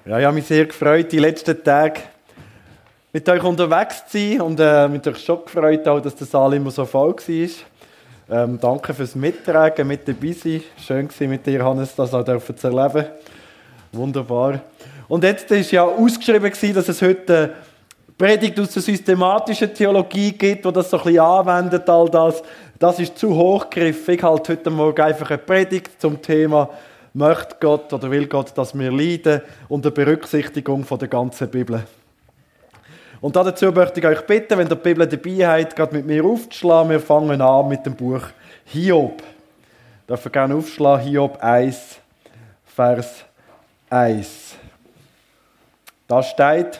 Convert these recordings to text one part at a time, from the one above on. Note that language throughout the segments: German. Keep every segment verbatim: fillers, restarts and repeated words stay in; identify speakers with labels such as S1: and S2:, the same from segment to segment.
S1: Ja, ich habe mich sehr gefreut, die letzten Tage mit euch unterwegs zu sein und äh, mit euch schon gefreut, auch, dass der Saal immer so voll war. Ähm, danke fürs Mittragen, mit dabei sein. Schön war mit dir, Hannes, das auch dürfen zu erleben. Wunderbar. Und jetzt war ja ausgeschrieben, dass es heute eine Predigt aus der systematischen Theologie gibt, die das so ein bisschen anwendet, all das. Das ist zu hochgegriffen. Ich halte heute Morgen einfach eine Predigt zum Thema «Möchte Gott oder will Gott, dass wir leiden?» unter Berücksichtigung von der ganzen Bibel. Und dazu möchte ich euch bitten, wenn ihr die Bibel dabei habt, gerade mit mir aufzuschlagen. Wir fangen an mit dem Buch Hiob. Ich darf gerne aufschlagen, Hiob eins, Vers eins. Da steht: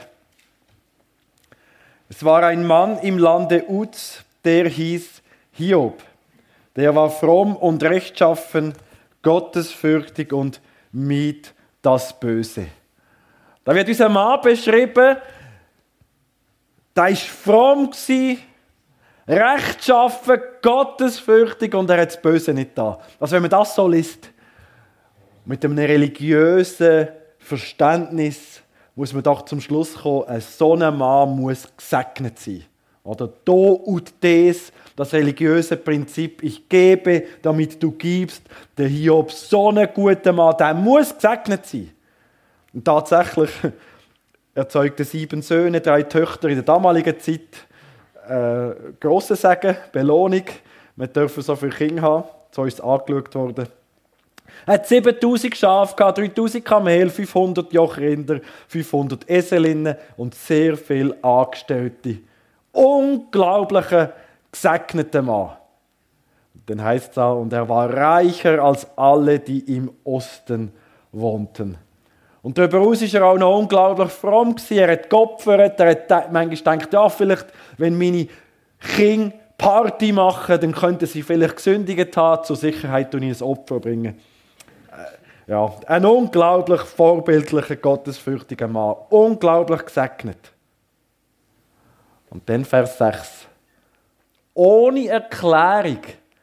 S1: Es war ein Mann im Lande Uz, der hieß Hiob. Der war fromm und rechtschaffen, gottesfürchtig und mied das Böse. Da wird unser Mann beschrieben, der war fromm, rechtschaffen, gottesfürchtig und er hat das Böse nicht da. Also wenn man das so liest, mit einem religiösen Verständnis, muss man doch zum Schluss kommen, ein so ein Mann muss gesegnet sein. Oder do und des, das religiöse Prinzip, ich gebe, damit du gibst. Der Hiob, so ein guter Mann, der muss gesegnet sein. Und tatsächlich, er zeugte sieben Söhne, drei Töchter in der damaligen Zeit. Äh, grosser Segen, Belohnung. Wir dürfen so viele Kinder haben. So ist es angeschaut worden. Er hat siebentausend Schafe gehabt, dreitausend Kamel, fünfhundert Jochrinder, fünfhundert Eselinnen und sehr viele Angestellte. Unglaublicher, gesegneter Mann. Dann heißt es auch, und er war reicher als alle, die im Osten wohnten. Und darüber hinaus war er auch noch unglaublich fromm gewesen. Er hat geopfert, er hat manchmal gedacht, ja, vielleicht, wenn meine Kinder Party machen, dann könnten sie vielleicht gesündigt haben, zur Sicherheit tun ich ein Opfer bringen. Ja, ein unglaublich vorbildlicher, gottesfürchtiger Mann. Unglaublich gesegnet. Und dann Vers sechs. Ohne Erklärung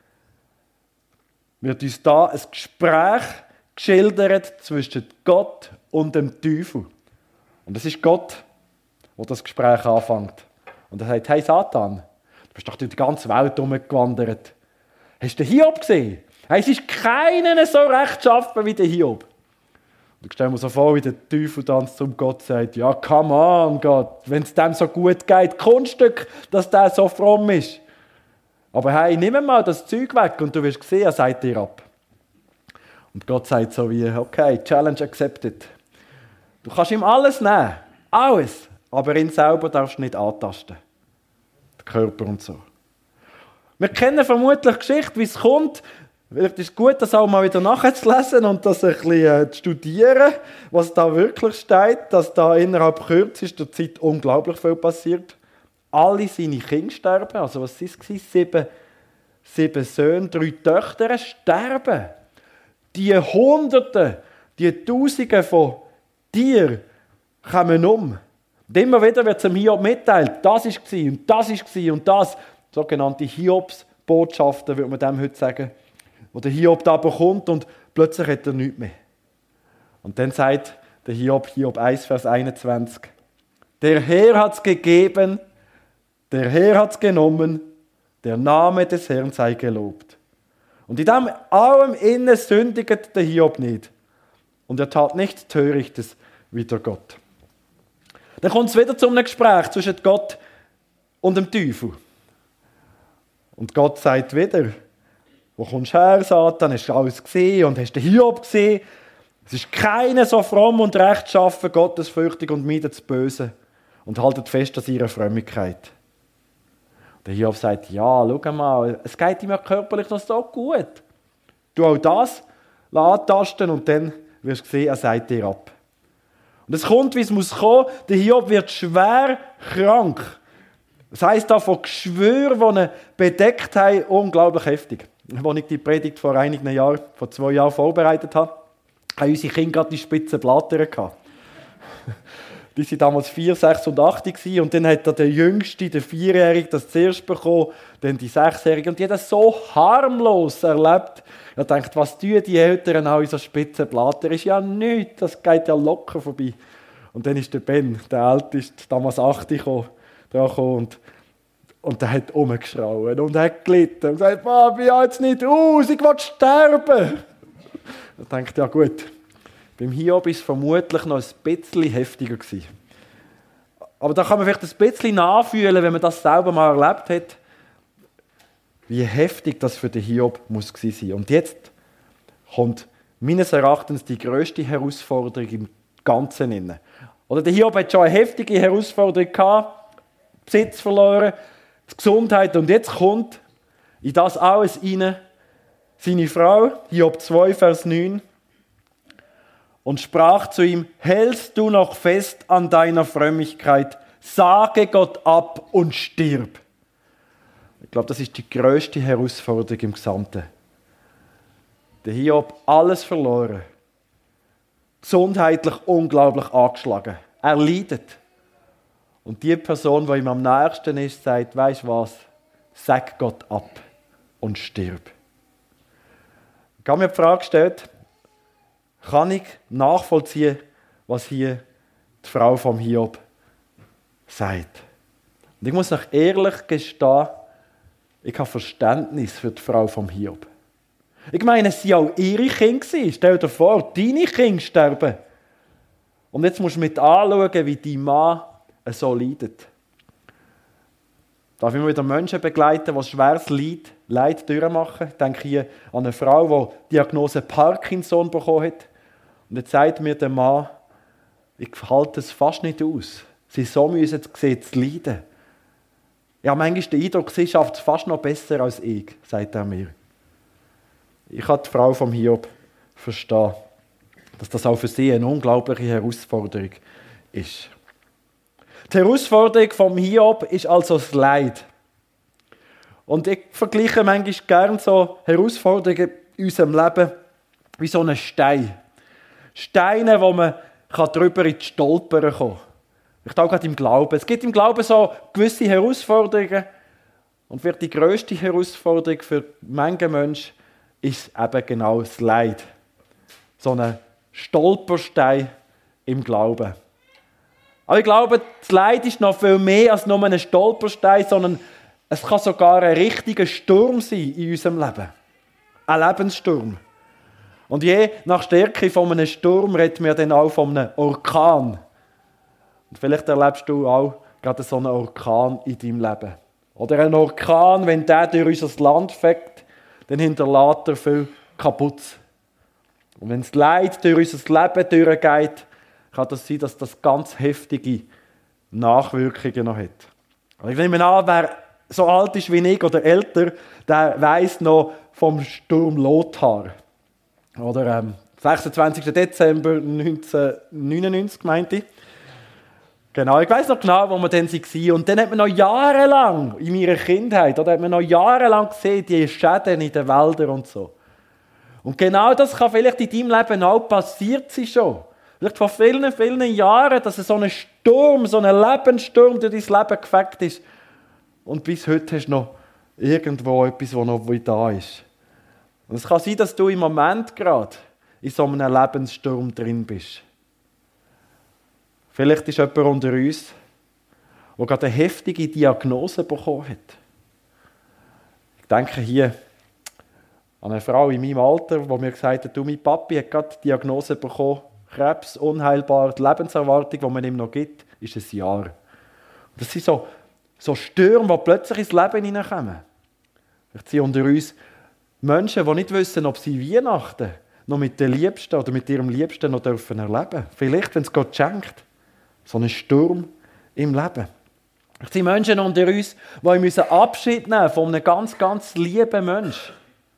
S1: wird uns da ein Gespräch geschildert zwischen Gott und dem Teufel. Und es ist Gott, der das Gespräch anfängt. Und er sagt, hey Satan, du bist doch durch die ganze Welt herumgewandert. Hast du den Hiob gesehen? Hey, es ist keiner so rechtschaffen wie der Hiob. Und ich stelle mir so vor, wie der Teufel dann zum Gott sagt, ja, come on, Gott, wenn es dem so gut geht, Kunststück, dass der so fromm ist. Aber hey, nimm mal das Zeug weg und du wirst sehen, er sagt dir ab. Und Gott sagt so wie, okay, Challenge accepted. Du kannst ihm alles nehmen, alles, aber ihn selber darfst du nicht antasten. Der Körper und so. Wir kennen vermutlich die Geschichte, wie es kommt. Vielleicht ist es gut, das auch mal wieder nachzulesen und das ein bisschen äh, zu studieren, was da wirklich steht, dass da innerhalb kürzester Zeit unglaublich viel passiert. Alle seine Kinder sterben, also was war es? Sieben, sieben Söhne, drei Töchter sterben. Die Hunderte, die Tausende von Tieren kommen um. Und immer wieder wird es dem Hiob mitteilt, das war und das war und das. Sogenannte Hiobs-Botschaften, würde man dem heute sagen. Wo der Hiob da bekommt und plötzlich hat er nichts mehr. Und dann sagt der Hiob, Hiob eins, Vers einundzwanzig, der Herr hat es gegeben, der Herr hat es genommen, der Name des Herrn sei gelobt. Und in dem allem innen sündigt der Hiob nicht. Und er tat nichts Törichtes wie der Gott. Dann kommt es wieder zu einem Gespräch zwischen Gott und dem Teufel. Und Gott sagt wieder, wo kommst du her, Satan? Hast du alles gesehen und hast den Hiob gesehen? Es ist keiner so fromm und rechtschaffen, gottesfürchtig und meidet das Böse und haltet fest an ihrer Frömmigkeit. Der Hiob sagt, ja, schau mal, es geht ihm ja körperlich noch so gut. Du auch das antasten und dann wirst du sehen, er sagt dir ab. Und es kommt, wie es muss kommen, der Hiob wird schwer krank. Das heisst da von Geschwüren, die ihn bedeckt haben, unglaublich heftig. Als ich die Predigt vor einigen Jahren, vor zwei Jahren vorbereitet habe, haben unsere Kinder gerade die spitzen Blattern gehabt. Die waren damals vier, sechs und acht gewesen. Und dann hat er der Jüngste, der Vierjährige, das zuerst bekommen, dann die Sechsjährige. Und die hat das so harmlos erlebt. Er denkt, was tun die Eltern auch in so Spitzenblatt? Ist ja nichts, das geht ja locker vorbei. Und dann ist der Ben, der Älteste, damals acht, gekommen, dran gekommen und, und der hat rumgeschrauen und hat gelitten und gesagt, Papi, ja jetzt nicht aus, ich will sterben. Er denkt, ja gut, beim Hiob war es vermutlich noch ein bisschen heftiger gewesen. Aber da kann man vielleicht ein bisschen nachfühlen, wenn man das selber mal erlebt hat, wie heftig das für den Hiob muss gewesen sein. Und jetzt kommt meines Erachtens die grösste Herausforderung im Ganzen inne. Oder der Hiob hat schon eine heftige Herausforderung gehabt, Besitz verloren, die Gesundheit, und jetzt kommt in das alles rein seine Frau, Hiob zwei, Vers neun, und sprach zu ihm: Hältst du noch fest an deiner Frömmigkeit, sage Gott ab und stirb. Ich glaube, das ist die grösste Herausforderung im Gesamten. Der Hiob alles verloren, gesundheitlich unglaublich angeschlagen. Er leidet. Und die Person, die ihm am nächsten ist, sagt, weisst du was, sag Gott ab und stirb. Ich habe mir die Frage gestellt, kann ich nachvollziehen, was hier die Frau vom Hiob sagt? Und ich muss noch ehrlich gestehen, ich habe Verständnis für die Frau vom Hiob. Ich meine, es waren auch ihre Kinder. Stell dir vor, deine Kinder sterben. Und jetzt musst du mit anschauen, wie dein Mann so leidet. Darf ich immer wieder Menschen begleiten, die schweres Leid, Leid durchmachen? Ich denke hier an eine Frau, die die Diagnose Parkinson bekommen hat. Und jetzt sagt mir der Mann, ich halte es fast nicht aus. Sie so müssen sehen, zu leiden. Ja, manchmal der Eindruck, sie schafft es fast noch besser als ich, sagt er mir. Ich kann die Frau vom Hiob verstehen, dass das auch für sie eine unglaubliche Herausforderung ist. Die Herausforderung vom Hiob ist also das Leid. Und ich vergleiche manchmal gerne so Herausforderungen in unserem Leben wie so einen Stein. Steine, wo man drüber in die Stolpern kommen kann. Ich denke gerade im Glauben. Es gibt im Glauben so gewisse Herausforderungen. Und vielleicht die grösste Herausforderung für manche Menschen ist eben genau das Leid. So ein Stolperstein im Glauben. Aber ich glaube, das Leid ist noch viel mehr als nur ein Stolperstein, sondern es kann sogar ein richtiger Sturm sein in unserem Leben. Ein Lebenssturm. Und je nach Stärke von einem Sturm reden wir dann auch von einem Orkan. Und vielleicht erlebst du auch gerade so einen Orkan in deinem Leben. Oder ein Orkan, wenn der durch unser Land fegt, dann hinterlässt er viel kaputt. Und wenn das Leid durch unser Leben durchgeht, kann das sein, dass das ganz heftige Nachwirkungen noch hat. Und ich nehme an, wer so alt ist wie ich oder älter, der weiss noch vom Sturm Lothar. Oder ähm, sechsundzwanzigsten Dezember neunzehnhundertneunundneunzig, meinte ich. Genau, ich weiss noch genau, wo wir dann waren. Und dann hat man noch jahrelang, in meiner Kindheit, oder hat man noch jahrelang gesehen, die Schäden in den Wäldern und so. Und genau das kann vielleicht in deinem Leben auch passiert sein schon. Vielleicht vor vielen, vielen Jahren, dass so ein Sturm, so ein Lebenssturm durch dein Leben gefegt ist. Und bis heute hast du noch irgendwo etwas, das noch da ist. Und es kann sein, dass du im Moment gerade in so einem Lebenssturm drin bist. Vielleicht ist jemand unter uns, der gerade eine heftige Diagnose bekommen hat. Ich denke hier an eine Frau in meinem Alter, die mir gesagt hat, du, mein Papi hat gerade die Diagnose bekommen, Krebs, unheilbar, die Lebenserwartung, die man ihm noch gibt, ist ein Jahr. Und das sind so, so Stürme, die plötzlich ins Leben hineinkommen. Vielleicht sind unter uns Menschen, die nicht wissen, ob sie Weihnachten noch mit den Liebsten oder mit ihrem Liebsten noch dürfen erleben. Vielleicht, wenn es Gott schenkt. So ein Sturm im Leben. Es sind Menschen unter uns, die Abschied nehmen von einem ganz, ganz lieben Menschen.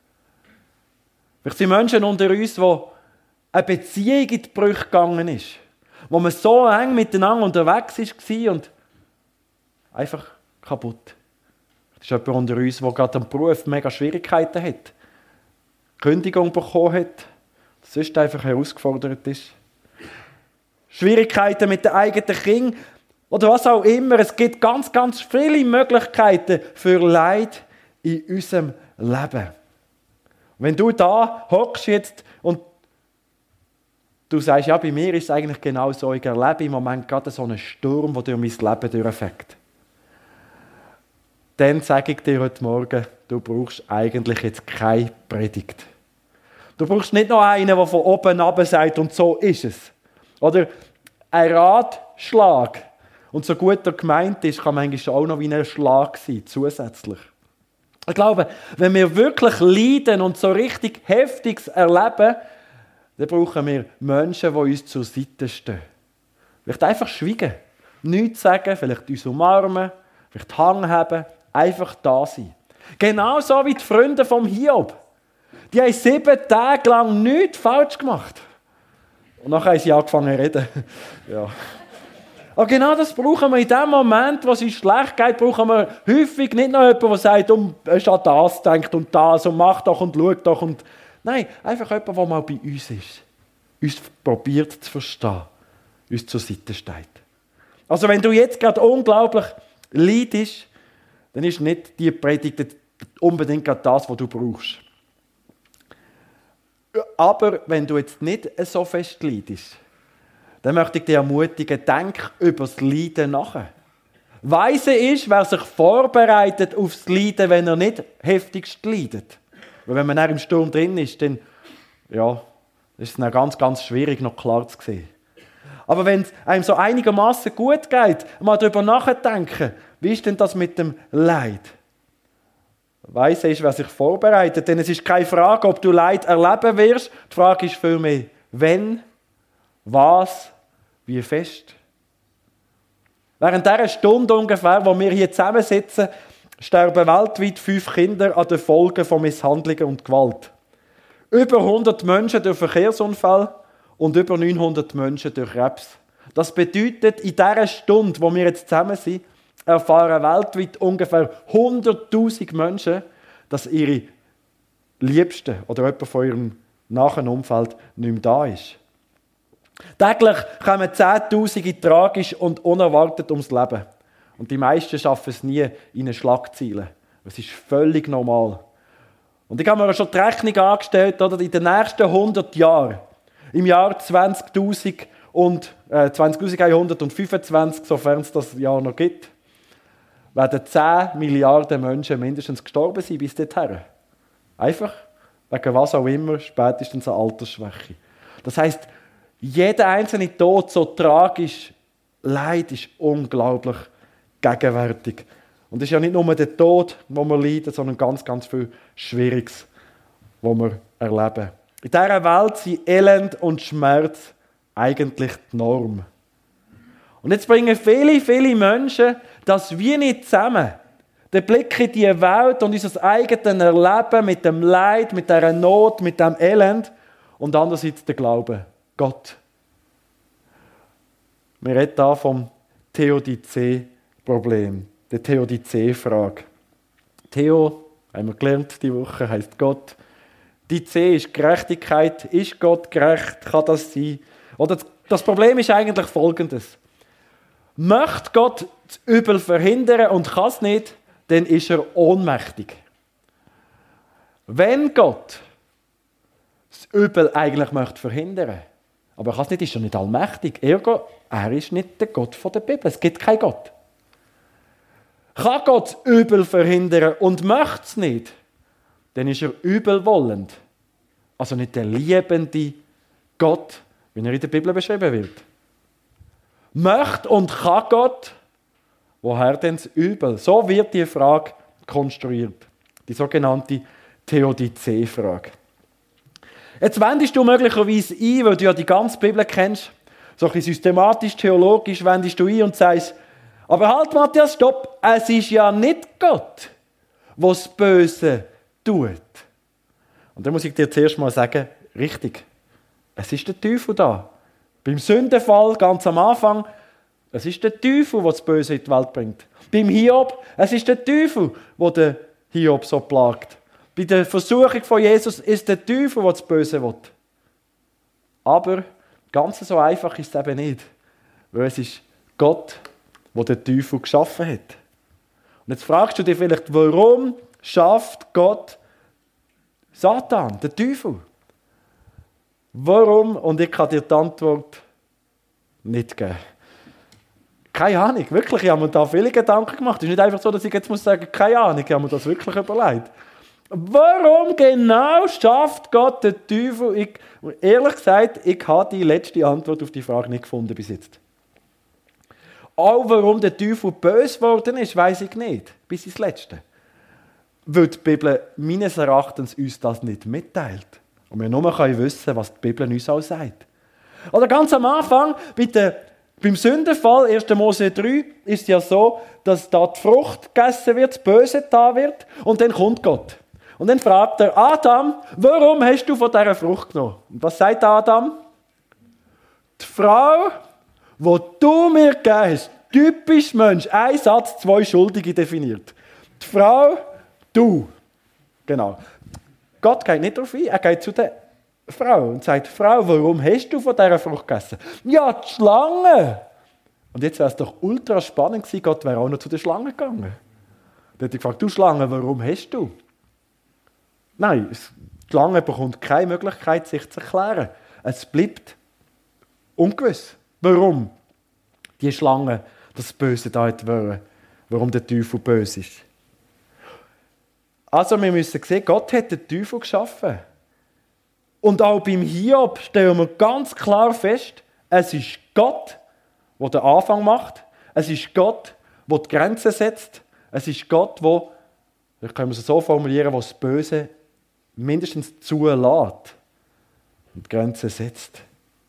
S1: Es sind Menschen unter uns, wo eine Beziehung in die Brüche gegangen ist. Wo man so eng miteinander unterwegs war und einfach kaputt. Es ist jemand unter uns, der gerade am Beruf mega Schwierigkeiten hat. Kündigung bekommen hat. Sonst einfach herausgefordert ist. Schwierigkeiten mit den eigenen Kindern oder was auch immer. Es gibt ganz, ganz viele Möglichkeiten für Leid in unserem Leben. Wenn du da hockst jetzt und du sagst, ja, bei mir ist es eigentlich genau so, ich erlebe im Moment gerade so einen Sturm, der durch mein Leben durchfegt. Dann sage ich dir heute Morgen, du brauchst eigentlich jetzt keine Predigt. Du brauchst nicht noch einen, der von oben runter sagt, und so ist es. Oder ein Ratschlag. Und so gut er gemeint ist, kann manchmal auch noch wie ein Schlag sein, zusätzlich. Ich glaube, wenn wir wirklich leiden und so richtig Heftiges erleben, dann brauchen wir Menschen, die uns zur Seite stehen. Vielleicht einfach schweigen, nichts sagen, vielleicht uns umarmen, vielleicht Hang haben, einfach da sein. Genauso wie die Freunde vom Hiob. Die haben sieben Tage lang nichts falsch gemacht. Und dann haben sie angefangen zu reden. Ja. Aber genau das brauchen wir in dem Moment, wo es uns schlecht geht, brauchen wir häufig nicht noch jemanden, der sagt, um, es an das denkt und das und mach doch und schau doch. Und nein, einfach jemand, der mal bei uns ist. Uns probiert zu verstehen. Uns zur Seite steht. Also wenn du jetzt gerade unglaublich leidest, dann ist nicht die Predigt unbedingt gerade das, was du brauchst. Aber wenn du jetzt nicht so fest leidest, dann möchte ich dich ermutigen, denk über das Leiden nach. Weise ist, wer sich vorbereitet auf das Leiden, wenn er nicht heftigst leidet. Weil wenn man dann im Sturm drin ist, dann ja, ist es dann ganz, ganz schwierig, noch klar zu sehen. Aber wenn es einem so einigermaßen gut geht, mal darüber nachdenken, wie ist denn das mit dem Leid? Weise ist, wer sich vorbereitet, denn es ist keine Frage, ob du Leid erleben wirst. Die Frage ist vielmehr, wenn, was, wie fest. Während dieser Stunde ungefähr, wo wir hier zusammensitzen, sterben weltweit fünf Kinder an den Folgen von Misshandlungen und Gewalt. Über hundert Menschen durch Verkehrsunfall und über neunhundert Menschen durch Krebs. Das bedeutet, in dieser Stunde, wo wir jetzt zusammen sind, erfahren weltweit ungefähr hunderttausend Menschen, dass ihre Liebsten oder jemand von ihrem nahen Umfeld nicht mehr da ist. Täglich kommen Zehntausende tragisch und unerwartet ums Leben. Und die meisten schaffen es nie in eine Schlagzeile. Das ist völlig normal. Und ich habe mir schon die Rechnung angestellt, oder, in den nächsten hundert Jahren, im Jahr zwanzigtausend und, äh, zwanzigtausendeinhundertfünfundzwanzig, sofern es das Jahr noch gibt, werden zehn Milliarden Menschen mindestens gestorben sein bis dorthin. Einfach wegen was auch immer, spätestens eine Altersschwäche. Das heisst, jeder einzelne Tod, so tragisch, Leid ist unglaublich gegenwärtig. Und es ist ja nicht nur der Tod, wo wir leiden, sondern ganz, ganz viel Schwieriges, was wir erleben. In dieser Welt sind Elend und Schmerz eigentlich die Norm. Und jetzt bringen viele, viele Menschen das wie nicht zusammen. Der Blick in diese Welt und unser eigenes Erleben mit dem Leid, mit dieser Not, mit dem Elend und andererseits der Glaube. Gott. Wir reden hier vom Theodizee-Problem, der Theodizee-Frage. Theo, haben wir gelernt diese Woche, heisst Gott. Die C ist Gerechtigkeit. Ist Gott gerecht? Kann das sein? Oder das Problem ist eigentlich folgendes. Möchte Gott das Übel verhindern und kann es nicht, dann ist er ohnmächtig. Wenn Gott das Übel eigentlich möchte verhindern, aber er kann es nicht, ist er nicht allmächtig. Ergo, er ist nicht der Gott der Bibel. Es gibt keinen Gott. Kann Gott das Übel verhindern und möchte es nicht, dann ist er übelwollend. Also nicht der liebende Gott, wie er in der Bibel beschrieben wird. Möchte und kann Gott, woher denn das Übel? So wird die Frage konstruiert. Die sogenannte Theodizee-Frage. Jetzt wendest du möglicherweise ein, weil du ja die ganze Bibel kennst, so ein bisschen systematisch, theologisch wendest du ein und sagst, aber halt Matthias, stopp, es ist ja nicht Gott, der das Böse tut. Und dann muss ich dir zuerst mal sagen, richtig, es ist der Teufel da. Beim Sündenfall, ganz am Anfang, es ist der Teufel, der das Böse in die Welt bringt. Beim Hiob, es ist der Teufel, der den Hiob so plagt. Bei der Versuchung von Jesus ist der Teufel, der das Böse will. Aber Ganz so einfach ist es eben nicht. Weil es ist Gott, der den Teufel geschaffen hat. Und jetzt fragst du dich vielleicht, warum schafft Gott Satan, den Teufel? Warum? Und ich kann dir die Antwort nicht geben. Keine Ahnung, wirklich, ich habe mir da viele Gedanken gemacht. Es ist nicht einfach so, dass ich jetzt muss sagen, keine Ahnung, ich habe mir das wirklich überlegt. Warum genau schafft Gott den Teufel? Ich, ehrlich gesagt, ich habe die letzte Antwort auf die Frage nicht gefunden bis jetzt. Auch warum der Teufel böse geworden ist, weiss ich nicht, bis ins Letzte. Weil die Bibel meines Erachtens uns das nicht mitteilt. Und wir nur wissen können, was die Bibel uns auch sagt. Oder ganz am Anfang, bei der, beim Sündenfall, erster Mose drei, ist es ja so, dass da die Frucht gegessen wird, das Böse da wird, und dann kommt Gott. Und dann fragt er, Adam, warum hast du von dieser Frucht genommen? Und was sagt Adam? Die Frau, die du mir gegeben hast, typisch Mensch, ein Satz, zwei Schuldige definiert. Die Frau, du. Genau. Gott geht nicht darauf ein, er geht zu der Frau und sagt, Frau, warum hast du von dieser Frucht gegessen? Ja, die Schlange. Und jetzt wäre es doch ultra spannend gewesen, Gott wäre auch noch zu der Schlange gegangen. Dann hat er gefragt, du Schlange, warum hast du? Nein, die Schlange bekommt keine Möglichkeit, sich zu erklären. Es bleibt ungewiss. Warum die Schlange das Böse da hat wollen, warum der Teufel böse ist. Also wir müssen sehen, Gott hat den Teufel geschaffen. Und auch beim Hiob stellen wir ganz klar fest, es ist Gott, der den Anfang macht. Es ist Gott, der die Grenzen setzt. Es ist Gott, der, ich kann es so formulieren, der das Böse mindestens zulässt und die Grenzen setzt.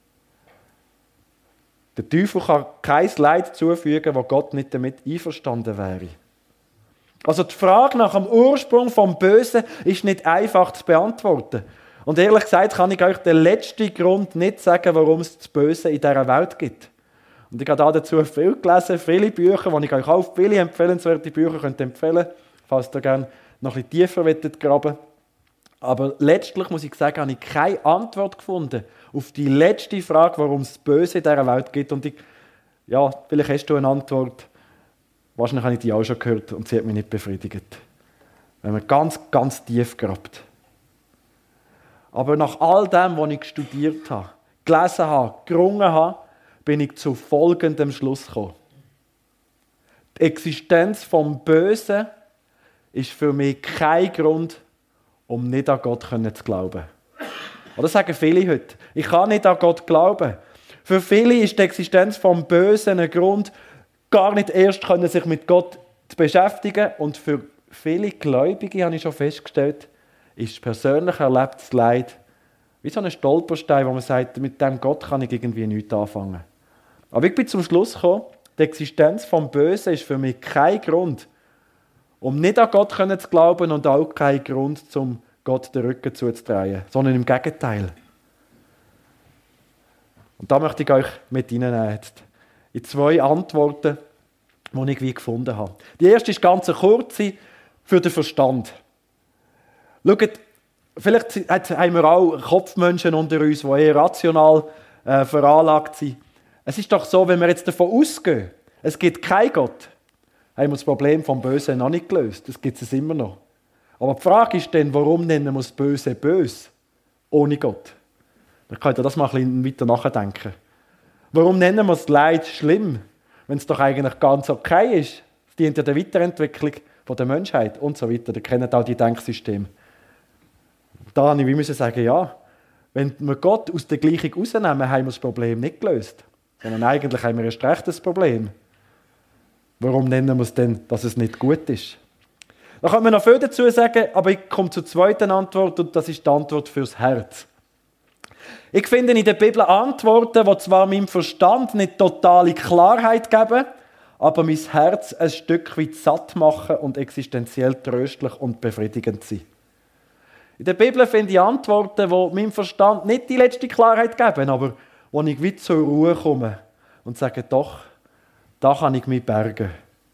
S1: Der Teufel kann kein Leid zufügen, wo Gott nicht damit einverstanden wäre. Also die Frage nach dem Ursprung vom Bösen ist nicht einfach zu beantworten. Und ehrlich gesagt kann ich euch den letzten Grund nicht sagen, warum es das Böse in dieser Welt gibt. Und ich habe dazu viel gelesen, viele Bücher, die ich euch auch viele empfehlenswerte Bücher könnt empfehlen könnt, falls ihr gerne noch ein bisschen tiefer graben wollt. Aber letztlich muss ich sagen, habe ich keine Antwort gefunden auf die letzte Frage, warum es das Böse in dieser Welt gibt. Und ich, ja, vielleicht hast du eine Antwort. Wahrscheinlich habe ich die auch schon gehört und sie hat mich nicht befriedigt. Wenn man ganz, ganz tief grabt. Aber nach all dem, was ich studiert habe, gelesen habe, gerungen habe, bin ich zu folgendem Schluss gekommen. Die Existenz vom Bösen ist für mich kein Grund, um nicht an Gott zu glauben. Oder sagen viele heute, ich kann nicht an Gott glauben. Für viele ist die Existenz vom Bösen ein Grund, gar nicht erst können, sich mit Gott zu beschäftigen. Und für viele Gläubige, habe ich schon festgestellt, ist persönlich erlebtes Leid wie so ein Stolperstein, wo man sagt, mit dem Gott kann ich irgendwie nichts anfangen. Aber ich bin zum Schluss gekommen, die Existenz vom Bösen ist für mich kein Grund, um nicht an Gott zu glauben und auch kein Grund, um Gott den Rücken zuzudrehen, sondern im Gegenteil. Und da möchte ich euch mit hineinnehmen jetzt. In zwei Antworten, die ich wie gefunden habe. Die erste ist ganz eine kurze für den Verstand. Schaut, vielleicht haben wir auch Kopfmenschen unter uns, die eher rational äh, veranlagt sind. Es ist doch so, wenn wir jetzt davon ausgehen, es gibt keinen Gott, haben wir das Problem vom Bösen noch nicht gelöst. Das gibt es immer noch. Aber die Frage ist dann, warum nennen wir das Böse böse, ohne Gott? Dann könnt ihr das mal ein bisschen weiter nachdenken. Warum nennen wir das Leid schlimm, wenn es doch eigentlich ganz okay ist? Es dient ja der Weiterentwicklung von der Menschheit und so weiter. Ihr kennt auch die Denksysteme. Da habe ich wie müssen sagen, ja, wenn wir Gott aus der Gleichung rausnehmen, haben wir das Problem nicht gelöst. Sondern eigentlich haben wir erst recht das Problem. Warum nennen wir es denn, dass es nicht gut ist? Da kann man noch viel dazu sagen, aber ich komme zur zweiten Antwort und das ist die Antwort fürs Herz. Ich finde in der Bibel Antworten, die zwar meinem Verstand nicht totale Klarheit geben, aber mein Herz ein Stück weit satt machen und existenziell tröstlich und befriedigend sind. In der Bibel finde ich Antworten, die meinem Verstand nicht die letzte Klarheit geben, aber wo ich weit zur Ruhe komme und sage, doch, da kann ich mich bergen.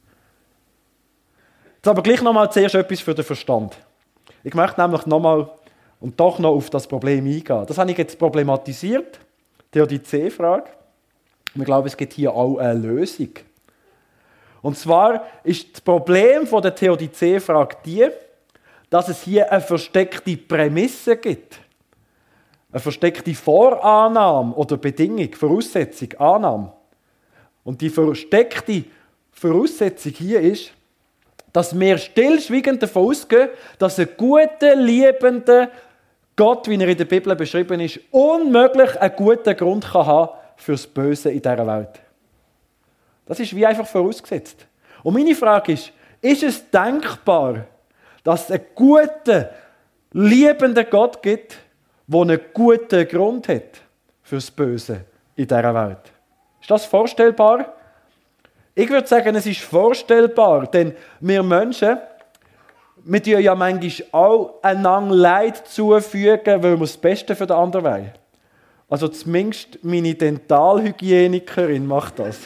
S1: Jetzt aber gleich nochmal zuerst etwas für den Verstand. Ich möchte nämlich nochmal und doch noch auf das Problem eingehen. Das habe ich jetzt problematisiert. Theodizee-Frage. Wir glauben, es gibt hier auch eine Lösung. Und zwar ist das Problem von der Theodizee-Frage die, dass es hier eine versteckte Prämisse gibt. Eine versteckte Vorannahme oder Bedingung, Voraussetzung, Annahme. Und die versteckte Voraussetzung hier ist, dass wir stillschweigend davon ausgehen, dass ein guter, liebender Gott, wie er in der Bibel beschrieben ist, unmöglich einen guten Grund kann haben für das Böse in dieser Welt. Das ist wie einfach vorausgesetzt. Und meine Frage ist, ist es denkbar, dass es einen guten, liebenden Gott gibt, der einen guten Grund hat für das Böse in dieser Welt? Ist das vorstellbar? Ich würde sagen, es ist vorstellbar, denn wir Menschen, wir tun ja manchmal auch einander Leid zufügen, weil wir das Beste für den anderen wollen. Also zumindest meine Dentalhygienikerin macht das.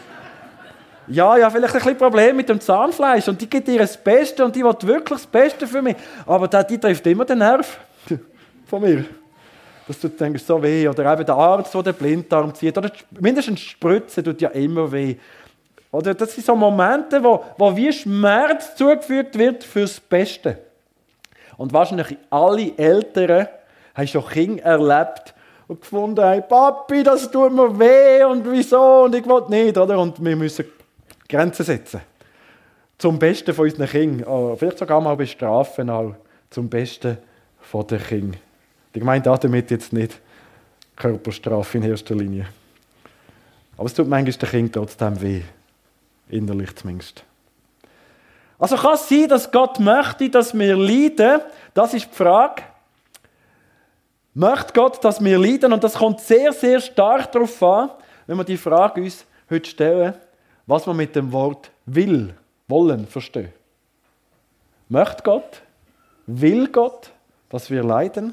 S1: Ja, ja, vielleicht ein bisschen Problem mit dem Zahnfleisch und die gibt ihr das Beste und die will wirklich das Beste für mich. Aber die trifft immer den Nerv von mir. Das tut dann so weh. Oder eben der Arzt, der den Blinddarm zieht. Oder mindestens Spritzen tut ja immer weh. Oder das sind so Momente, wo, wo wie Schmerz zugefügt wird fürs Beste. Und wahrscheinlich alle Eltern haben schon Kinder erlebt und gefunden, hey, Papi, das tut mir weh und wieso und ich will nicht. Oder? Und wir müssen Grenzen setzen. Zum Besten von unseren Kindern. Oh, vielleicht sogar mal bestrafen, auch zum Besten der Kinder. Ich meine damit jetzt nicht Körperstrafe in erster Linie. Aber es tut manchmal den Kindern trotzdem weh. Innerlich zumindest. Also kann es sein, dass Gott möchte, dass wir leiden? Das ist die Frage. Möchte Gott, dass wir leiden? Und das kommt sehr, sehr stark darauf an, wenn wir die Frage uns heute stellen, was wir mit dem Wort will, wollen verstehen. Möchte Gott? Will Gott, dass wir leiden?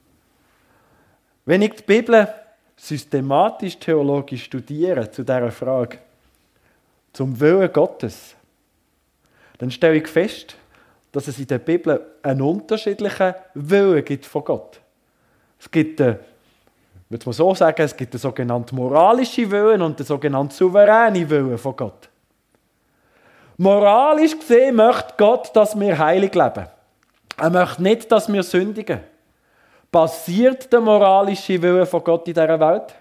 S1: Wenn ich die Bibel systematisch, theologisch studiere zu dieser Frage, zum Willen Gottes, dann stelle ich fest, dass es in der Bibel einen unterschiedlichen Willen gibt von Gott. Es gibt, äh, würde man so sagen, es gibt den sogenannten moralischen Willen und den sogenannten souveränen Willen von Gott. Moralisch gesehen möchte Gott, dass wir heilig leben. Er möchte nicht, dass wir sündigen. Passiert der moralische Wille von Gott in dieser Welt?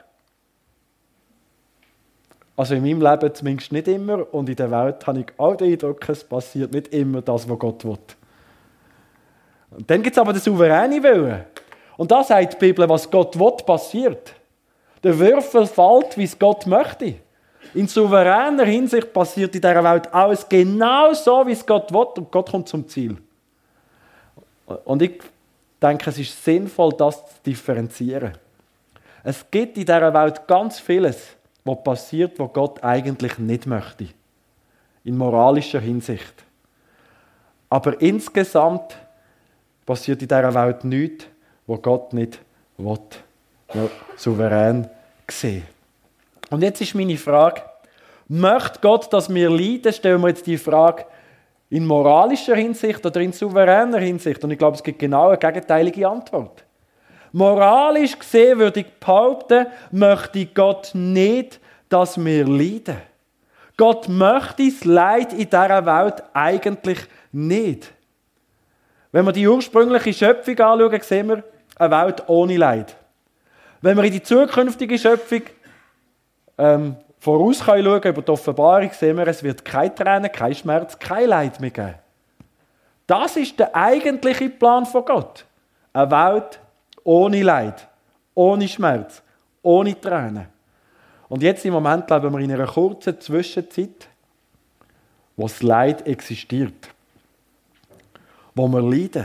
S1: Also in meinem Leben zumindest nicht immer und in der Welt habe ich auch den Eindruck, es passiert nicht immer das, was Gott will. Und dann gibt es aber den souveränen Willen. Und da sagt die Bibel, was Gott will, passiert. Der Würfel fällt, wie es Gott möchte. In souveräner Hinsicht passiert in dieser Welt alles genau so, wie es Gott will und Gott kommt zum Ziel. Und ich denke, es ist sinnvoll, das zu differenzieren. Es gibt in dieser Welt ganz vieles, was passiert, was Gott eigentlich nicht möchte. In moralischer Hinsicht. Aber insgesamt passiert in dieser Welt nichts, was Gott nicht will. Nur souverän gesehen. Und jetzt ist meine Frage, möchte Gott, dass wir leiden? Stellen wir jetzt die Frage in moralischer Hinsicht oder in souveräner Hinsicht? Und ich glaube, es gibt genau eine gegenteilige Antwort. Moralisch gesehen würde ich behaupten, möchte Gott nicht, dass wir leiden. Gott möchte das Leid in dieser Welt eigentlich nicht. Wenn wir die ursprüngliche Schöpfung anschauen, sehen wir eine Welt ohne Leid. Wenn wir in die zukünftige Schöpfung ähm, voraus schauen können, über die Offenbarung, sehen wir, es wird keine Tränen, kein Schmerz, kein Leid mehr geben. Das ist der eigentliche Plan von Gott. Eine Welt ohne Leid, ohne Schmerz, ohne Tränen. Und jetzt im Moment leben wir in einer kurzen Zwischenzeit, wo das Leid existiert. Wo wir leiden.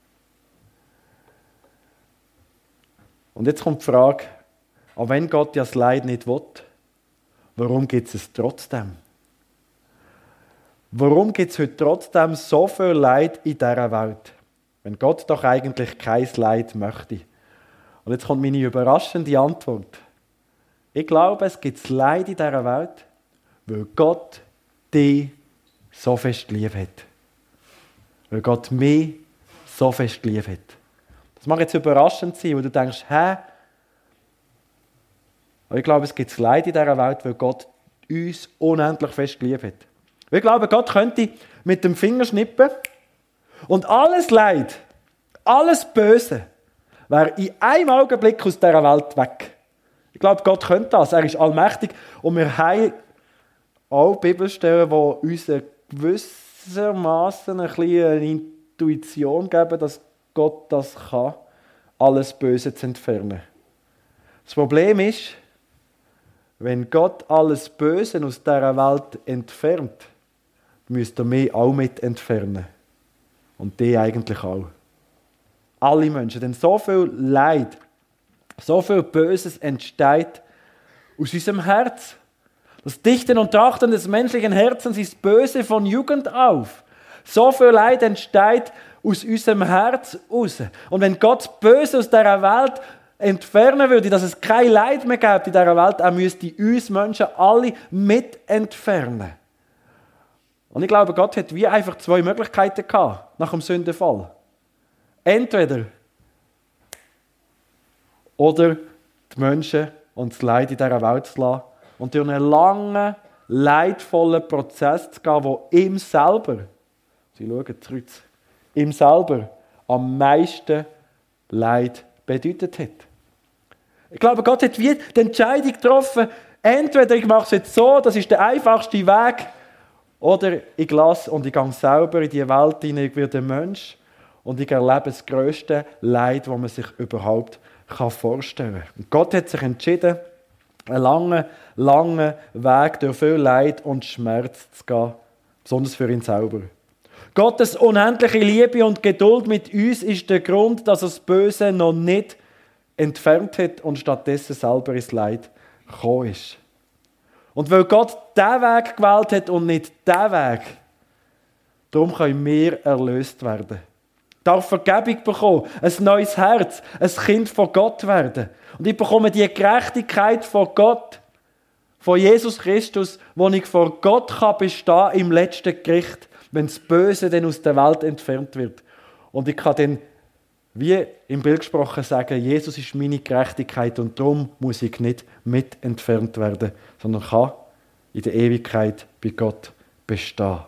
S1: Und jetzt kommt die Frage, auch wenn Gott ja das Leid nicht will, warum gibt es trotzdem? Warum gibt es heute trotzdem so viel Leid in dieser Welt? Wenn Gott doch eigentlich kein Leid möchte. Und jetzt kommt meine überraschende Antwort. Ich glaube, es gibt das Leid in dieser Welt, weil Gott dich so fest lieb hat. Weil Gott mich so fest lieb hat. Das mag jetzt überraschend sein, weil du denkst, hä? Aber ich glaube, es gibt Leid in dieser Welt, weil Gott uns unendlich fest geliebt hat. Ich glaube, Gott könnte mit dem Finger schnippen und alles Leid, alles Böse wäre in einem Augenblick aus dieser Welt weg. Ich glaube, Gott könnte das. Er ist allmächtig. Und wir haben auch Bibelstellen, die uns gewissermaßen ein bisschen eine Intuition geben, dass Gott das kann, alles Böse zu entfernen. Das Problem ist, wenn Gott alles Böse aus dieser Welt entfernt, müsste er mich auch mit entfernen. Und die eigentlich auch. Alle Menschen. Denn so viel Leid, so viel Böses entsteht aus unserem Herz. Das Dichten und Trachten des menschlichen Herzens ist böse von Jugend auf. So viel Leid entsteht aus unserem Herz raus. Und wenn Gott das Böse aus dieser Welt entfernen würde, dass es kein Leid mehr gibt in dieser Welt, er müsste uns Menschen alle mit entfernen. Und ich glaube, Gott hat wie einfach zwei Möglichkeiten gehabt nach dem Sündenfall. Entweder oder die Menschen und das Leid in dieser Welt zu lassen und durch einen langen, leidvollen Prozess zu gehen, der ihm selber, Sie schauen zurück, ihm selber am meisten Leid bedeutet hat. Ich glaube, Gott hat wie die Entscheidung getroffen, entweder ich mache es jetzt so, das ist der einfachste Weg, oder ich lasse und ich gehe selber in die Welt hinein, ich werde ein Mensch und ich erlebe das grösste Leid, das man sich überhaupt vorstellen kann. Und Gott hat sich entschieden, einen langen, langen Weg durch viel Leid und Schmerz zu gehen, besonders für ihn selber. Gottes unendliche Liebe und Geduld mit uns ist der Grund, dass er das Böse noch nicht entfernt hat und stattdessen selber ins Leid gekommen ist. Und weil Gott diesen Weg gewählt hat und nicht diesen Weg, darum können wir erlöst werden. Darf Vergebung bekommen, ein neues Herz, ein Kind von Gott werden. Und ich bekomme die Gerechtigkeit von Gott, von Jesus Christus, wo ich vor Gott kann bestehen im letzten Gericht, wenn das Böse dann aus der Welt entfernt wird. Und ich kann dann, wie im Bild gesprochen, sagen, Jesus ist meine Gerechtigkeit und darum muss ich nicht mit entfernt werden, sondern kann in der Ewigkeit bei Gott bestehen.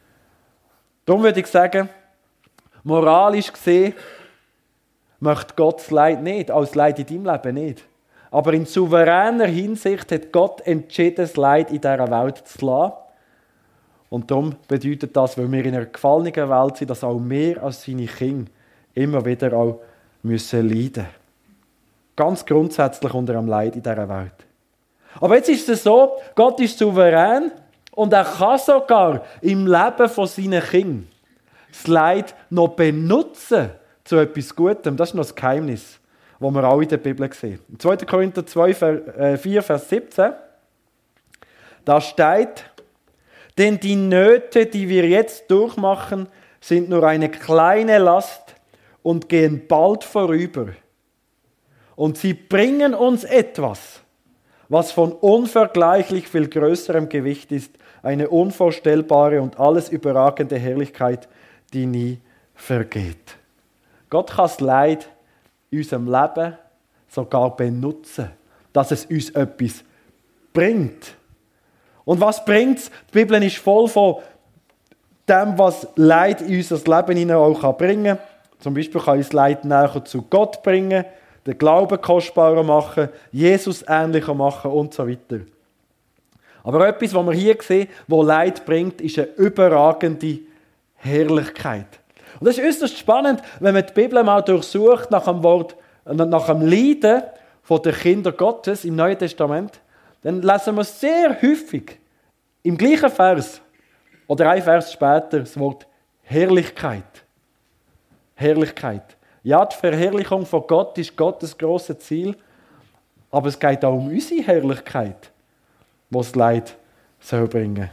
S1: Darum würde ich sagen, moralisch gesehen möchte Gott das Leid nicht, auch das Leid in deinem Leben nicht. Aber in souveräner Hinsicht hat Gott entschieden, das Leid in dieser Welt zu lassen. Und darum bedeutet das, weil wir in einer gefallenen Welt sind, dass auch wir als seine Kinder immer wieder auch müssen leiden. Ganz grundsätzlich unter dem Leid in dieser Welt. Aber jetzt ist es so, Gott ist souverän und er kann sogar im Leben von seinen Kindern das Leid noch benutzen zu etwas Gutem. Das ist noch das Geheimnis, das wir auch in der Bibel sehen. In zweiter Korinther zwei, vier, Vers siebzehn, da steht, denn die Nöte, die wir jetzt durchmachen, sind nur eine kleine Last und gehen bald vorüber. Und sie bringen uns etwas, was von unvergleichlich viel größerem Gewicht ist, eine unvorstellbare und alles überragende Herrlichkeit, die nie vergeht. Gott kann das Leid in unserem Leben sogar benutzen, dass es uns etwas bringt. Und was bringt es? Die Bibel ist voll von dem, was Leid in unser Leben hinein auch bringen kann. Zum Beispiel kann uns Leid näher zu Gott bringen, den Glauben kostbarer machen, Jesus ähnlicher machen und so weiter. Aber etwas, was wir hier sehen, was Leid bringt, ist eine überragende Herrlichkeit. Und das ist äußerst spannend, wenn man die Bibel mal durchsucht nach dem Wort, nach dem Leiden der Kinder Gottes im Neuen Testament, dann lesen wir sehr häufig im gleichen Vers oder ein Vers später das Wort Herrlichkeit. Herrlichkeit. Ja, die Verherrlichung von Gott ist Gottes grosses Ziel, aber es geht auch um unsere Herrlichkeit, die das Leid soll bringen.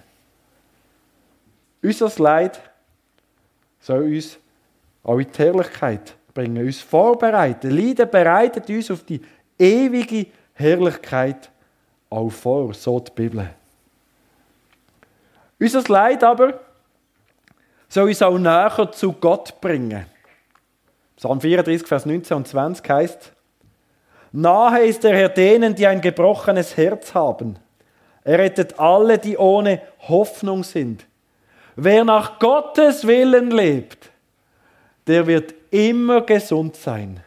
S1: Unser Leid soll uns auch in die Herrlichkeit bringen, uns vorbereiten. Leiden bereitet uns auf die ewige Herrlichkeit auch vor, so die Bibel. Unser Leid aber soll uns auch näher zu Gott bringen. Psalm vierunddreißig, Vers neunzehn und zwanzig heisst: Nahe ist der Herr denen, die ein gebrochenes Herz haben. Er rettet alle, die ohne Hoffnung sind. Wer nach Gottes Willen lebt, der wird immer gesund sein,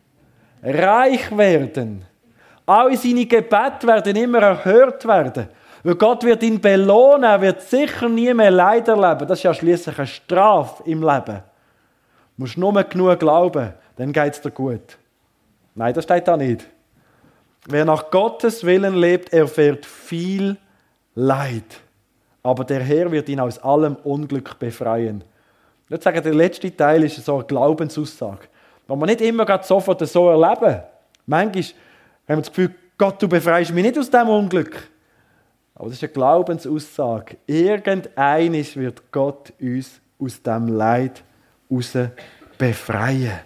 S1: reich werden. Alle seine Gebete werden immer erhört werden. Weil Gott wird ihn belohnen, er wird sicher nie mehr Leid erleben. Das ist ja schließlich eine Strafe im Leben. Du musst nur genug glauben, dann geht es dir gut. Nein, das steht da nicht. Wer nach Gottes Willen lebt, erfährt viel Leid. Aber der Herr wird ihn aus allem Unglück befreien. Ich würde sagen, der letzte Teil ist so eine Glaubensaussage. Wenn wir nicht immer sofort so erleben. Manchmal haben wir das Gefühl, Gott, du befreist mich nicht aus diesem Unglück. Aber das ist eine Glaubensaussage. Irgendeines wird Gott uns aus diesem Leid heraus befreien.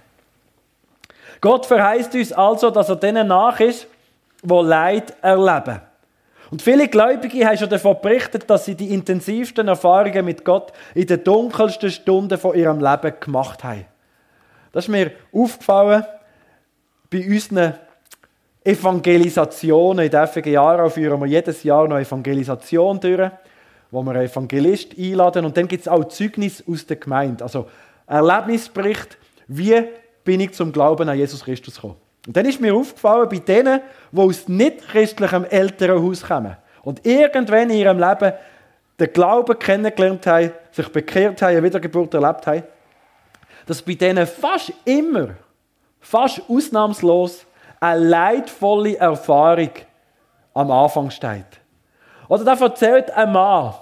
S1: Gott verheißt uns also, dass er denen nach ist, die Leid erleben. Und viele Gläubige haben schon davon berichtet, dass sie die intensivsten Erfahrungen mit Gott in den dunkelsten Stunden von ihrem Leben gemacht haben. Das ist mir aufgefallen bei unseren Evangelisationen. In den F G Jahren führen wir jedes Jahr noch eine Evangelisation durch, wo wir einen Evangelist einladen. Und dann gibt es auch Zeugnis aus der Gemeinde. Also Erlebnisbericht, wie bin ich zum Glauben an Jesus Christus gekommen. Und dann ist mir aufgefallen, bei denen, die aus nicht-christlichem Elternhaus kommen und irgendwann in ihrem Leben den Glauben kennengelernt haben, sich bekehrt haben, eine Wiedergeburt erlebt haben, dass bei denen fast immer, fast ausnahmslos, eine leidvolle Erfahrung am Anfang steht. Oder da erzählt ein Mann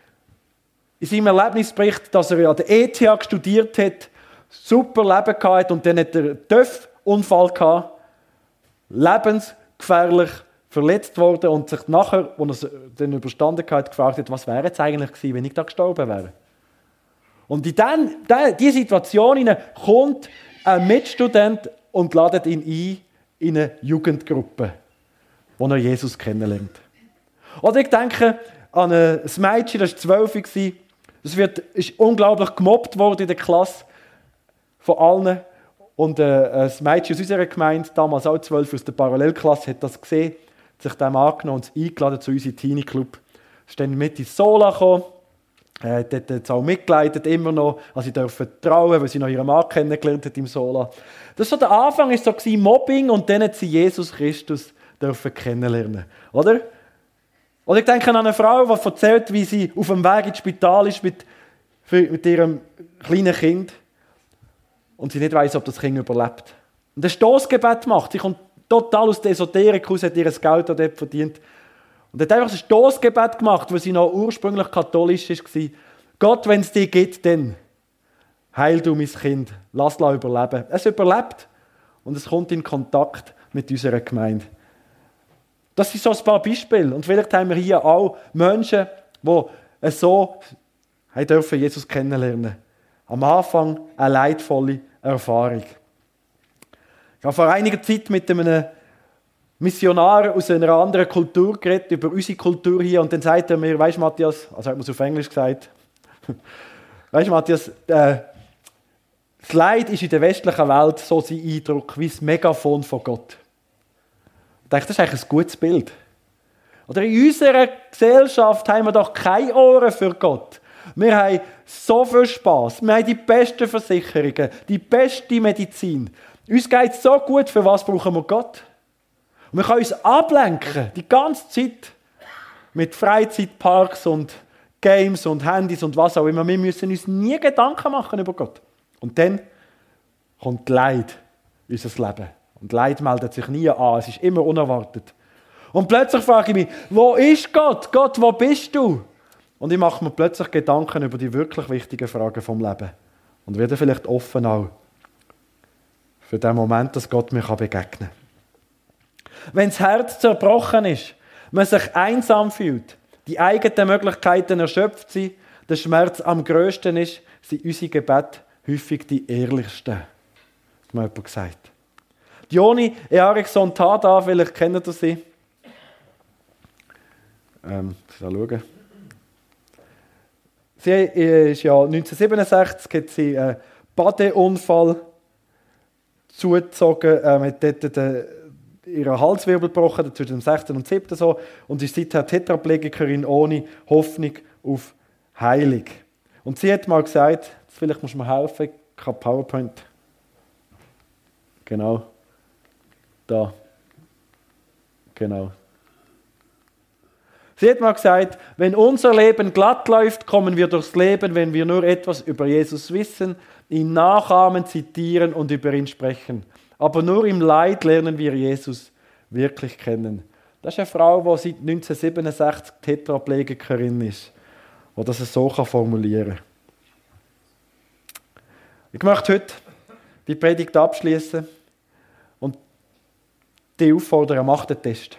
S1: in seinem Erlebnisbericht, dass er an der E T H studiert hat, super Leben gehabt und dann hat er einen T Ö F-Unfall gehabt, lebensgefährlich verletzt worden und sich nachher, als er den überstanden hat, gefragt hat, was wäre jetzt eigentlich gewesen, wenn ich da gestorben wäre. Und in diese Situation kommt ein Mitstudent und ladet ihn ein in eine Jugendgruppe, wo er Jesus kennenlernt. Oder ich denke an ein Mädchen, das war zwölf, das wird, ist unglaublich gemobbt worden in der Klasse von allen. Und äh, ein Mädchen aus unserer Gemeinde, damals auch zwölf, aus der Parallelklasse, hat das gesehen, hat sich dem angenommen und eingeladen zu uns in den Teenie-Club. Ist dann mit ins Sola gekommen, äh, hat dort auch mitgeleitet, immer noch. Also sie dürfen trauen, weil sie noch ihren Mann kennengelernt hat im Sola. Das war so der Anfang, ist so Mobbing, und dann hat sie Jesus Christus dürfen kennenlernen. Oder? Oder ich denke an eine Frau, die erzählt, wie sie auf dem Weg ins Spital ist mit, mit ihrem kleinen Kind. Und sie nicht weiss, ob das Kind überlebt. Und ein Stossgebet macht. Sie kommt total aus der Esoterik raus, hat ihr Geld dort verdient. Und hat einfach ein Stossgebet gemacht, weil sie noch ursprünglich katholisch war. Gott, wenn es dich gibt, dann heil du mein Kind. Lass es überleben. Es überlebt und es kommt in Kontakt mit unserer Gemeinde. Das sind so ein paar Beispiele. Und vielleicht haben wir hier auch Menschen, die so dürfen Jesus kennenlernen. Am Anfang eine leidvolle Erfahrung. Ich habe vor einiger Zeit mit einem Missionar aus einer anderen Kultur geredet, über unsere Kultur hier, und dann sagt er mir, weisst Matthias, also hat man es auf Englisch gesagt, weisst Matthias, äh, das Leid ist in der westlichen Welt so sein Eindruck wie das Megafon von Gott. Ich denke, das ist eigentlich ein gutes Bild. Oder in unserer Gesellschaft haben wir doch keine Ohren für Gott. Wir haben so viel Spass, wir haben die besten Versicherungen, die beste Medizin. Uns geht es so gut, für was brauchen wir Gott? Und wir können uns ablenken, die ganze Zeit, mit Freizeitparks und Games und Handys und was auch immer. Wir müssen uns nie Gedanken machen über Gott. Und dann kommt Leid in unser Leben. Und Leid meldet sich nie an, es ist immer unerwartet. Und plötzlich frage ich mich, wo ist Gott? Gott, wo bist du? Und ich mache mir plötzlich Gedanken über die wirklich wichtigen Fragen vom Leben. Und werde vielleicht offen auch für den Moment, dass Gott mir begegnen kann. Wenn das Herz zerbrochen ist, man sich einsam fühlt, die eigenen Möglichkeiten erschöpft sind, der Schmerz am grössten ist, sind unsere Gebete häufig die ehrlichsten. Hat mir jemand gesagt. Joni Eriksson Tada, vielleicht kennt ihr sie. Ähm, ich soll schauen. Sie ist ja neunzehnhundertsiebenundsechzig, hat sie einen Badeunfall zugezogen, ähm, hat dort den ihren Halswirbel gebrochen, zwischen dem sechsten und siebten so, und ist seither Tetraplegikerin ohne Hoffnung auf Heilung. Und sie hat mal gesagt, vielleicht musst du mir helfen, ich habe PowerPoint. Genau. Da. Genau. Sie hat mal gesagt, wenn unser Leben glatt läuft, kommen wir durchs Leben, wenn wir nur etwas über Jesus wissen, ihn nachahmen, zitieren und über ihn sprechen. Aber nur im Leid lernen wir Jesus wirklich kennen. Das ist eine Frau, die seit neunzehnhundertsiebenundsechzig Tetraplegikerin ist, die das so formulieren kann. Ich möchte heute die Predigt abschließen und die auffordern, macht den Test.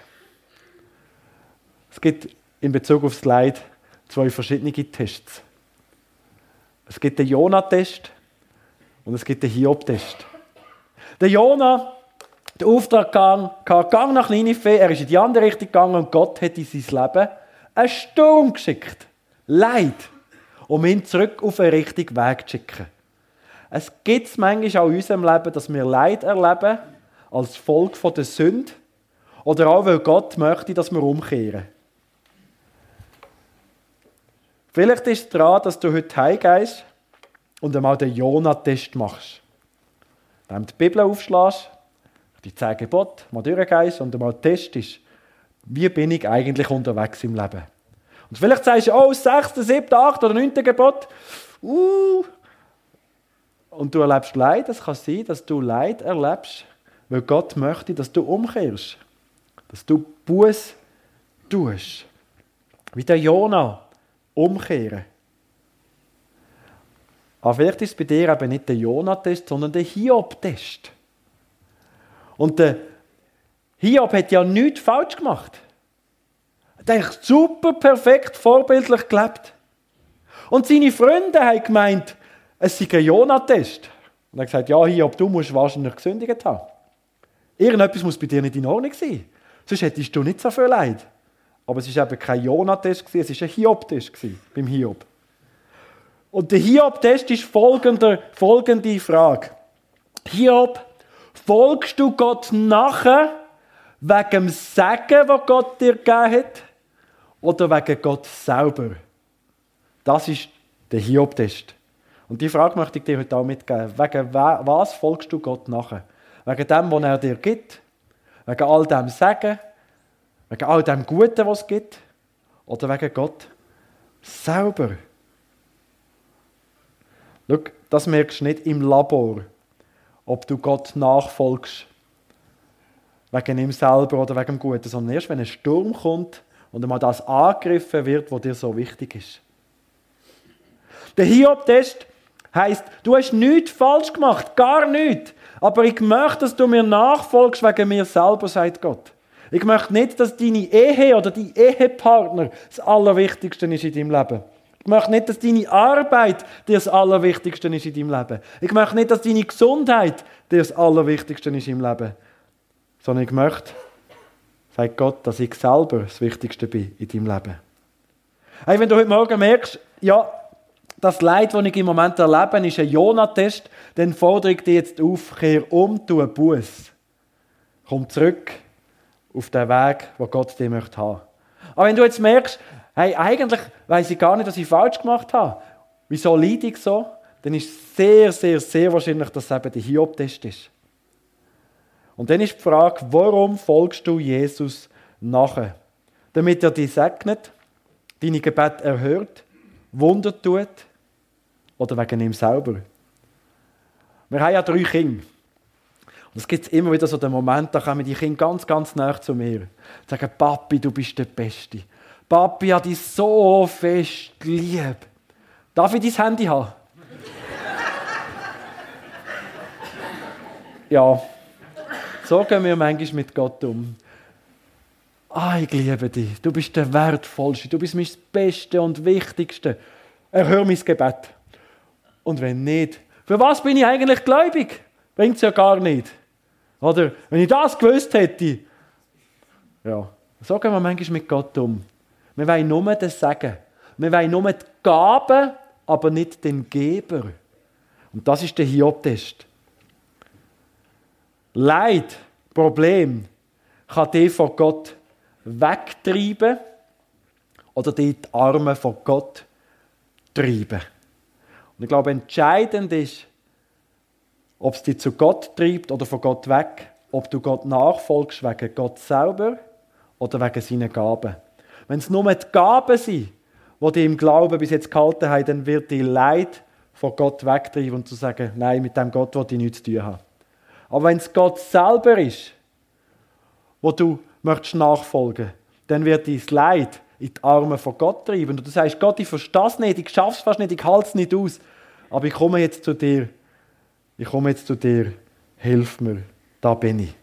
S1: Es gibt in Bezug aufs Leid zwei verschiedene Tests. Es gibt den Jona-Test und es gibt den Hiob-Test. Der Jona, der Auftrag kam, gang nach Ninive, er ist in die andere Richtung gegangen und Gott hat in sein Leben einen Sturm geschickt. Leid, um ihn zurück auf den richtigen Weg zu schicken. Es gibt es manchmal auch in unserem Leben, dass wir Leid erleben, als Folge von der Sünde, oder auch, weil Gott möchte, dass wir umkehren. Vielleicht ist es daran, dass du heute heimgehst und einmal den Jona-Test machst. Wenn du die Bibel aufschlägst, die zehn Gebote mal durchgehst und einmal testest, wie bin ich eigentlich unterwegs im Leben. Und vielleicht sagst du, oh, das sechste, siebte, achte oder neunte Gebot, uh, und du erlebst Leid. Es kann sein, dass du Leid erlebst, weil Gott möchte, dass du umkehrst. Dass du Buß tust. Wie der Jona. Umkehren. Aber vielleicht ist es bei dir eben nicht der Jona-Test, sondern der Hiob-Test. Und der Hiob hat ja nichts falsch gemacht. Er hat super, perfekt, vorbildlich gelebt. Und seine Freunde haben gemeint, es sei ein Jona-Test. Und er hat gesagt, ja Hiob, du musst wahrscheinlich gesündigt haben. Irgendetwas muss bei dir nicht in Ordnung sein. Sonst hättest du nicht so viel Leid. Aber es war eben kein Jona-Test, es war ein Hiob-Test beim Hiob. Und der Hiob-Test ist folgende, folgende Frage. Hiob, folgst du Gott nachher wegen dem Segen, das Gott dir gegeben hat, oder wegen Gott selber? Das ist der Hiob-Test. Und die Frage möchte ich dir heute auch mitgeben. Wegen was folgst du Gott nachher? Wegen dem, was er dir gibt? Wegen all dem Segen? Wegen all dem Guten, was es gibt? Oder wegen Gott selber? Schau, das merkst du nicht im Labor, ob du Gott nachfolgst. Wegen ihm selber oder wegen dem Guten. Sondern erst, wenn ein Sturm kommt und einmal das angegriffen wird, was dir so wichtig ist. Der Hiob-Test heisst, du hast nichts falsch gemacht, gar nichts. Aber ich möchte, dass du mir nachfolgst wegen mir selber, sagt Gott. Ich möchte nicht, dass deine Ehe oder dein Ehepartner das Allerwichtigste ist in deinem Leben. Ich möchte nicht, dass deine Arbeit dir das Allerwichtigste ist in deinem Leben. Ich möchte nicht, dass deine Gesundheit dir das Allerwichtigste ist im Leben. Sondern ich möchte, sagt Gott, dass ich selber das Wichtigste bin in deinem Leben. Hey, wenn du heute Morgen merkst, ja, das Leid, das ich im Moment erlebe, ist ein Jona-Test, dann fordere ich dich jetzt auf, kehr um, tu einen Buß. Komm zurück auf den Weg, den Gott dir möchte haben. Aber wenn du jetzt merkst, hey, eigentlich weiss ich gar nicht, was ich falsch gemacht habe, wieso leide ich so, dann ist es sehr, sehr, sehr wahrscheinlich, dass es eben der Hiob-Test ist. Und dann ist die Frage, warum folgst du Jesus nachher? Damit er dich segnet, deine Gebete erhört, Wunder tut oder wegen ihm selber. Wir haben ja drei Kinder. Und es gibt immer wieder so den Moment, da kommen die Kinder ganz, ganz nah zu mir. Und sagen, Papi, du bist der Beste. Papi, ich habe dich so fest lieb. Darf ich dein Handy haben? Ja, so gehen wir manchmal mit Gott um. Ah, ich liebe dich. Du bist der Wertvollste. Du bist mein Beste und Wichtigste. Erhör mein Gebet. Und wenn nicht, für was bin ich eigentlich gläubig? Bringt es ja gar nicht. Oder, wenn ich das gewusst hätte. Ja, so gehen wir manchmal mit Gott um. Wir wollen nur das Sagen. Wir wollen nur die Gabe, aber nicht den Geber. Und das ist der Hiob-Test. Leid, Problem, kann dich von Gott wegtreiben oder dich in die Arme von Gott treiben. Und ich glaube, entscheidend ist, ob es dich zu Gott treibt oder von Gott weg, ob du Gott nachfolgst wegen Gott selber oder wegen seinen Gaben. Wenn es nur die Gaben sind, die dich im Glauben bis jetzt gehalten haben, dann wird die Leid von Gott wegtreiben und zu sagen, nein, mit dem Gott will ich nichts zu tun haben. Aber wenn es Gott selber ist, wo du möchtest nachfolgen, dann wird dein Leid in die Arme von Gott treiben. Und du sagst, Gott, ich verstehe es nicht, ich schaffe es fast nicht, ich halte es nicht aus, aber ich komme jetzt zu dir. Ich komme jetzt zu dir, hilf mir, da bin ich.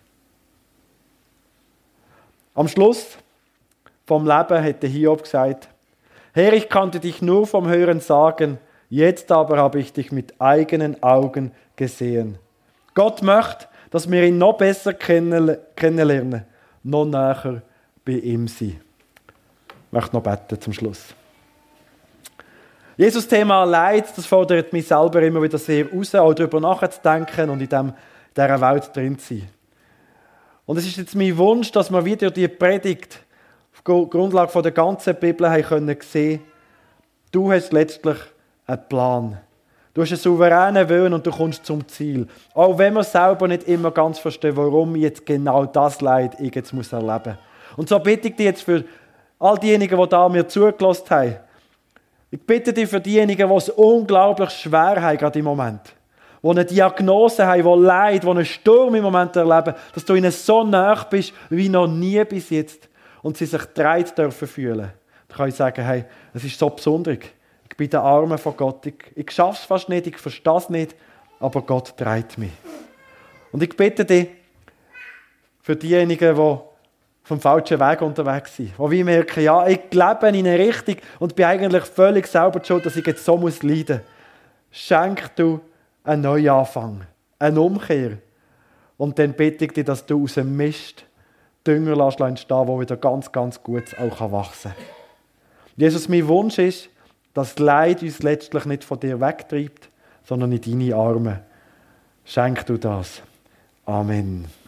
S1: Am Schluss vom Leben hätte Hiob gesagt, Herr, ich kannte dich nur vom Hören sagen, jetzt aber habe ich dich mit eigenen Augen gesehen. Gott möchte, dass wir ihn noch besser kennenlernen, noch näher bei ihm sein. Ich möchte noch beten zum Schluss. Jesus, Thema Leid, das fordert mich selber immer wieder sehr raus, auch darüber nachzudenken und in dem, dieser Welt drin zu sein. Und es ist jetzt mein Wunsch, dass wir wieder die Predigt auf Grundlage von der ganzen Bibel haben können sehen, du hast letztlich einen Plan. Du hast einen souveränen Willen und du kommst zum Ziel. Auch wenn wir selber nicht immer ganz verstehen, warum jetzt genau das Leid ich jetzt muss erleben muss. Und so bitte ich dich jetzt für all diejenigen, die da mir zugelassen haben, ich bitte dich für diejenigen, die es unglaublich schwer haben, gerade im Moment. Die eine Diagnose haben, die Leid, die einen Sturm im Moment erleben, dass du ihnen so nahe bist, wie noch nie bis jetzt. Und sie sich getragen dürfen fühlen. Da kann ich sagen, hey, es ist so besonders. Ich bin der Arme von Gott. Ich, ich schaffe es fast nicht, ich verstehe es nicht, aber Gott trägt mich. Und ich bitte dich für diejenigen, die vom falschen Weg unterwegs sind, die wie merken, ja, ich lebe in eine Richtung und bin eigentlich völlig selber schuld, dass ich jetzt so muss leiden muss. Schenk du einen Neuanfang, eine Umkehr. Und dann bitte ich dich, dass du aus dem Mist Dünger lässt entstehen, der wieder ganz, ganz gut auch wachsen kann. Jesus, mein Wunsch ist, dass das Leid uns letztlich nicht von dir wegtreibt, sondern in deine Arme. Schenk du das. Amen.